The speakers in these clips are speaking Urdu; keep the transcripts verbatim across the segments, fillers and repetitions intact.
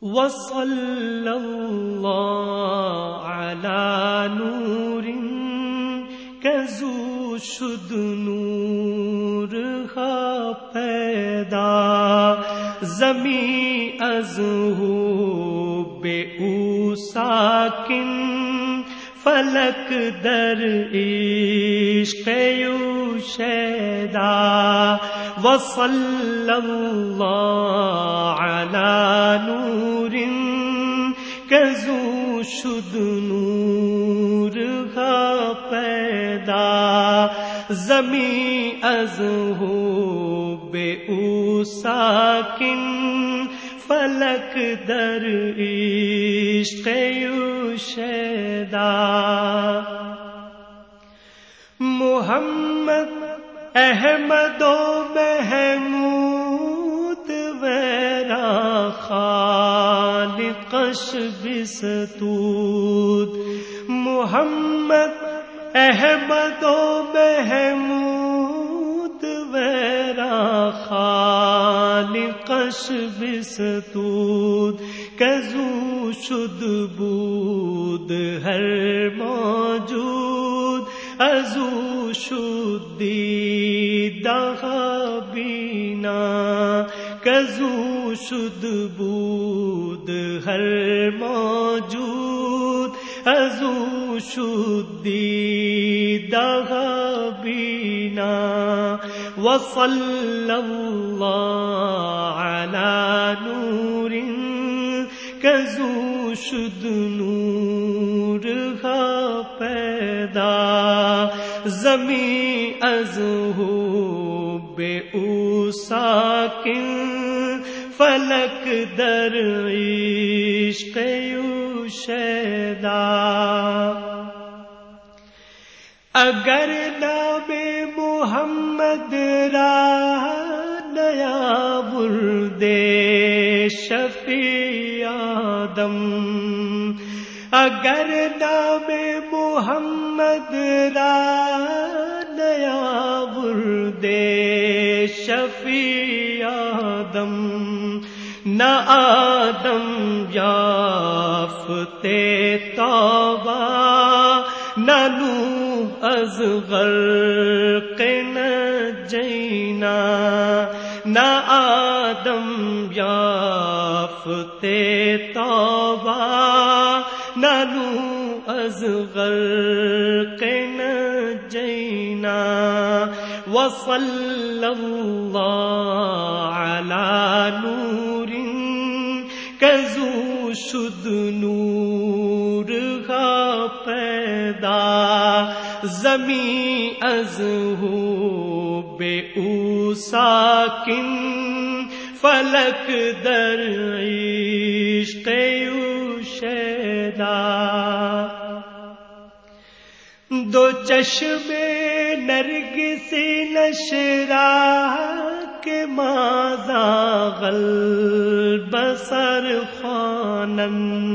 وصلی اللہ علی نور کزو شد نور ہا پیدا زمیں از ہو بے او ساکن فلک در عشق یو شیدا وصلی اللہ علی نور کزو شد نور ہا پیدا زمیں از ہو بے او ساکن فلک در عشق یو شیدا محمد احمد و محمود ویرا خالقش بستود محمد احمد و محمود ویرا خالقش بستود کزو شد بود ہر موجود ازو شد دیدہ بینا کزو شد بود ہر موجود ازو شد دیدہ بینا وصلی اللہ علی نور کزو شد نور ہا پیدا زمیں از ہو بے او ساکن فلک در عشق یو شیدا اگر نام محمد را نیا بردے شفیع آدم اگر نام محمد را نیا بردے شفیع آدم نہ آدم یافتے توبہ نہ نوح از غرق نجینا نہ آدم یافتے توبہ نہ نوح از غرق نجینا وصلی اللہ علی نور کزو شد نور ہا پیدا زمیں از ہو بے او ساکن فلک در عشق یو شیدا دو چشم نرگس نشرا کے مازا البصر خوانند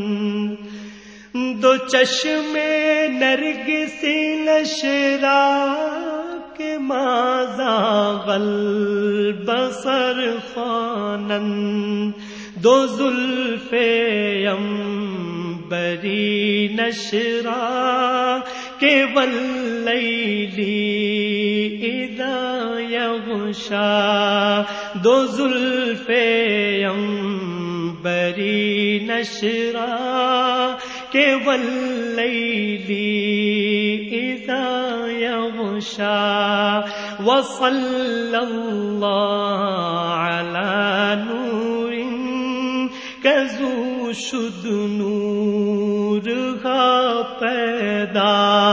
دو چشم نرگس نشرا کے مازا البصر خوانند دو زلف عنبری نشرا کہ واللیل اذا یغشا دو زلف عنبری نشرا کہ واللیل اذا یغشا وصلی اللہ علی نور کزو شد نور ہا پیدا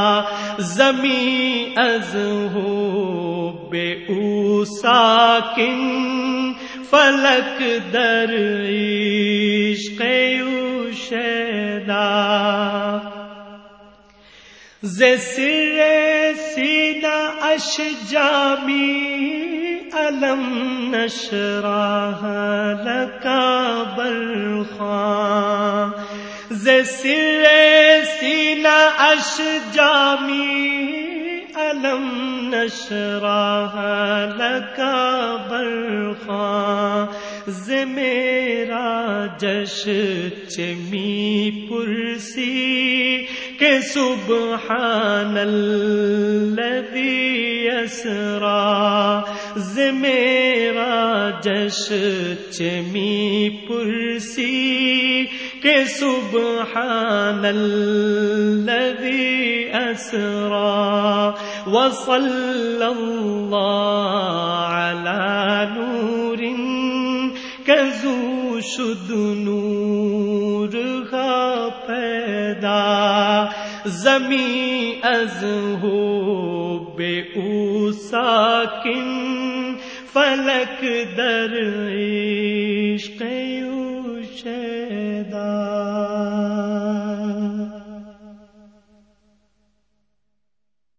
زمیں از ہو بے او ساکن فلک در عشق یو شیدا ز سر سینہ اشجامی علم نشرح لک برخواں ز سر سینہ اشجامی علم نشرح لک برخواں ز میرا جش چمی پرسی کہ سبحان الذی اسرا ز میرا جش چمی پرسی کہ سبحان الذی اسرا وصلی اللہ علی نور کذو شد نور کا پیدا زمیں از ہو بے او ساکن فلک در عشق او شیدا